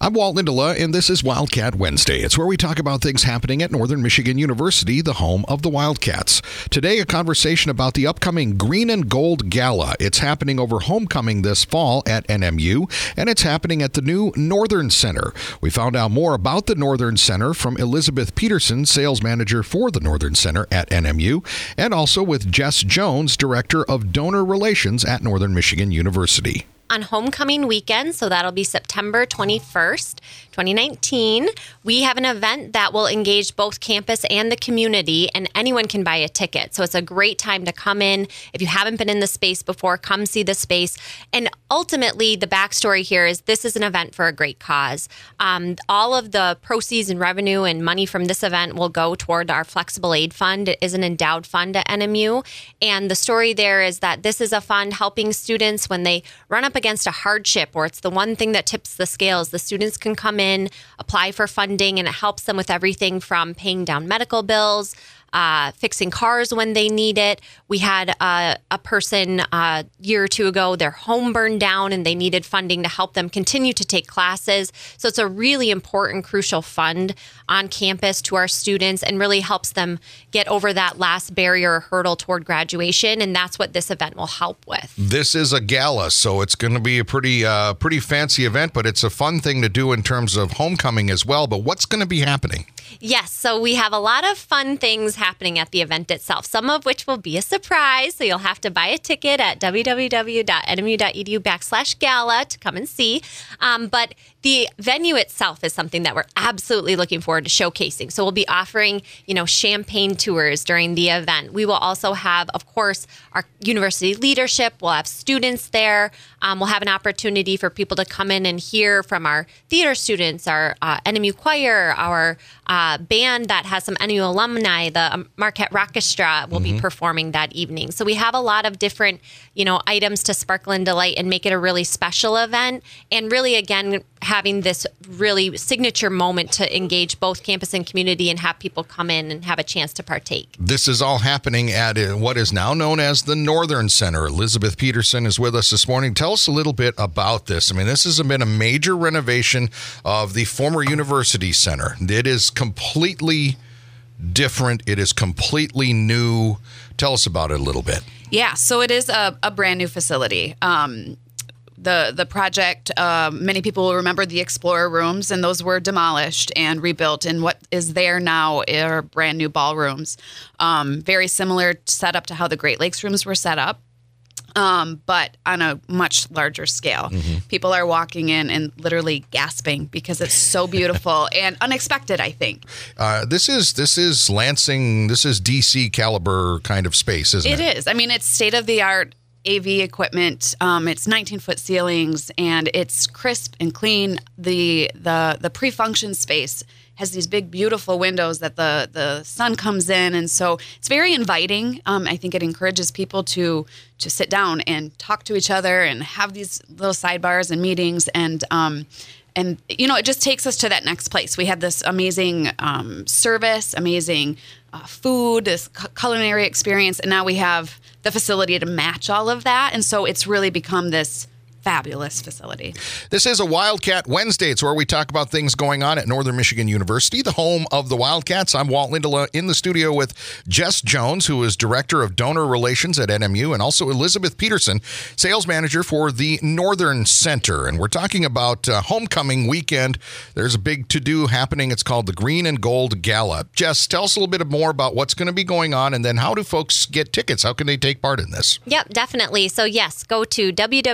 I'm Walt Lindola, and this is Wildcat Wednesday. It's where we talk about things happening at Northern Michigan University, the home of the Wildcats. Today, a conversation about the upcoming Green and Gold Gala. It's happening over homecoming this fall at NMU, and it's happening at the new Northern Center. We found out more about the Northern Center from Elizabeth Peterson, sales manager for the Northern Center at NMU, and also with Jess Jones, director of donor relations at Northern Michigan University. On homecoming weekend, so that'll be September 21st, 2019, we have an event that will engage both campus and the community, and anyone can buy a ticket. So it's a great time to come in. If you haven't been in the space before, come see the space. And ultimately, the backstory here is this is an event for a great cause. All of the proceeds and revenue and money from this event will go toward our Flexible Aid Fund. It is an endowed fund at NMU. And the story there is that this is a fund helping students when they run up against a hardship, or it's the one thing that tips the scales. The students can come in, apply for funding, and it helps them with everything from paying down medical bills, fixing cars when they need it. We had a person a year or two ago, their home burned down and they needed funding to help them continue to take classes. So it's a really important, crucial fund on campus to our students and really helps them get over that last barrier or hurdle toward graduation. And that's what this event will help with. This is a gala, so it's going to be a pretty fancy event, but it's a fun thing to do in terms of homecoming as well. But what's going to be happening? Yes, so we have a lot of fun things happening at the event itself, some of which will be a surprise. So you'll have to buy a ticket at www.nmu.edu/gala to come and see. But the venue itself is something that we're absolutely looking forward to showcasing. So we'll be offering, champagne tours during the event. We will also have, of course, our university leadership. We'll have students there. We'll have an opportunity for people to come in and hear from our theater students, our NMU choir, our band that has some NMU alumni, the Marquette Rockestra will be performing that evening. So we have a lot of different, items to sparkle and delight and make it a really special event. And really, again, having this really signature moment to engage both campus and community and have people come in and have a chance to partake. This is all happening at what is now known as the Northern Center. Elizabeth Peterson is with us this morning. Tell us a little bit about this. I mean, this has been a major renovation of the former University Center. It is completely different. It is completely new. Tell us about it a little bit. Yeah, so it is a brand new facility. The project, many people will remember the Explorer rooms, and those were demolished and rebuilt. And what is there now are brand new ballrooms. Very similar setup to how the Great Lakes rooms were set up. But on a much larger scale. People are walking in and literally gasping because it's so beautiful and unexpected, I think. This is Lansing, this is DC caliber kind of space, isn't it? It is. I mean, it's state-of-the-art AV equipment. It's 19-foot ceilings, and it's crisp and clean. The pre-function space has these big, beautiful windows that the sun comes in, and so it's very inviting. I think it encourages people to sit down and talk to each other and have these little sidebars and meetings, and it just takes us to that next place. We have this amazing service, amazing food, this culinary experience, and now we have the facility to match all of that, and so it's really become this fabulous facility. This is a Wildcat Wednesday. It's where we talk about things going on at Northern Michigan University, the home of the Wildcats. I'm Walt Lindola in the studio with Jess Jones, who is Director of Donor Relations at NMU, and also Elizabeth Peterson, Sales Manager for the Northern Center. And we're talking about homecoming weekend. There's a big to-do happening. It's called the Green and Gold Gala. Jess, tell us a little bit more about what's going to be going on, and then how do folks get tickets? How can they take part in this? Yep, definitely. So yes, go to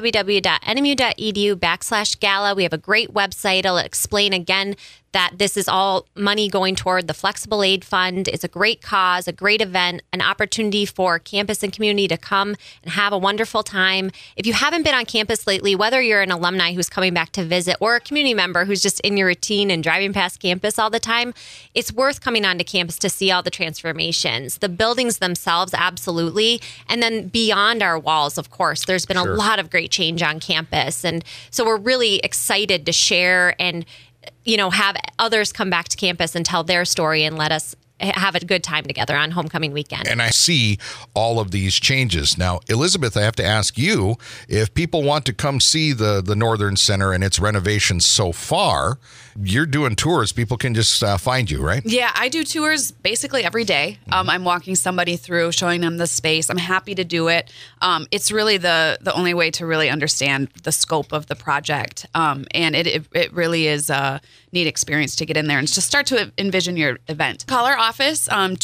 www.nmu.edu/gala. We have a great website. It'll explain again that this is all money going toward the Flexible Aid Fund. It's a great cause, a great event, an opportunity for campus and community to come and have a wonderful time. If you haven't been on campus lately, whether you're an alumni who's coming back to visit or a community member who's just in your routine and driving past campus all the time, it's worth coming onto campus to see all the transformations. The buildings themselves, absolutely. And then beyond our walls, of course, there's been a lot of great change on campus. And so we're really excited to share and have others come back to campus and tell their story and let us have a good time together on homecoming weekend. And I see all of these changes. Now, Elizabeth, I have to ask you, if people want to come see the Northern Center and its renovations so far, you're doing tours. People can just find you, right? Yeah, I do tours basically every day. I'm walking somebody through, showing them the space. I'm happy to do it. It's really the only way to really understand the scope of the project. And it really is a neat experience to get in there and just start to envision your event. Call our office,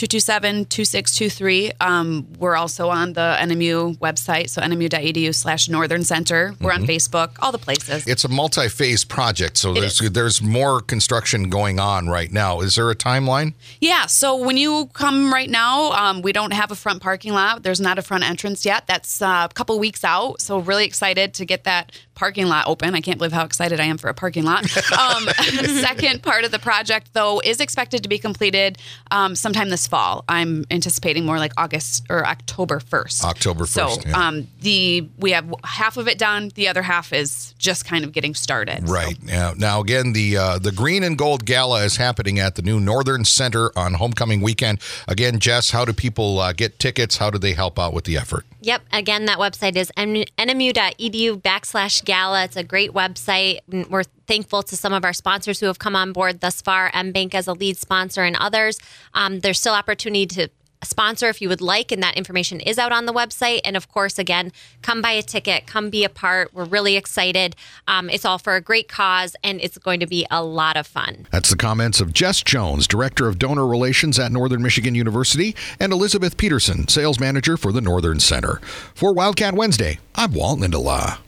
227-2623. We're also on the NMU website, so nmu.edu/Northern Center. We're on Facebook, all the places. It's a multi-phase project, so there's more construction going on right now. Is there a timeline? Yeah, so when you come right now, we don't have a front parking lot. There's not a front entrance yet. That's a couple weeks out, so really excited to get that parking lot open. I can't believe how excited I am for a parking lot. The second part of the project, though, is expected to be completed sometime this fall. I'm anticipating more like August or October 1st. October 1st, So we have half of it done. The other half is just kind of getting started. Right. So. Now, again, the Green and Gold Gala is happening at the new Northern Center on homecoming weekend. Again, Jess, how do people get tickets? How do they help out with the effort? Yep. Again, that website is nmu.edu/gala. It's a great website. We're thankful to some of our sponsors who have come on board thus far, MBank as a lead sponsor and others. There's still opportunity to sponsor if you would like, and that information is out on the website. And of course, again, come buy a ticket, come be a part. We're really excited. It's all for a great cause, and it's going to be a lot of fun. That's the comments of Jess Jones, Director of Donor Relations at Northern Michigan University, and Elizabeth Peterson, Sales Manager for the Northern Center. For Wildcat Wednesday, I'm Walt Lindela.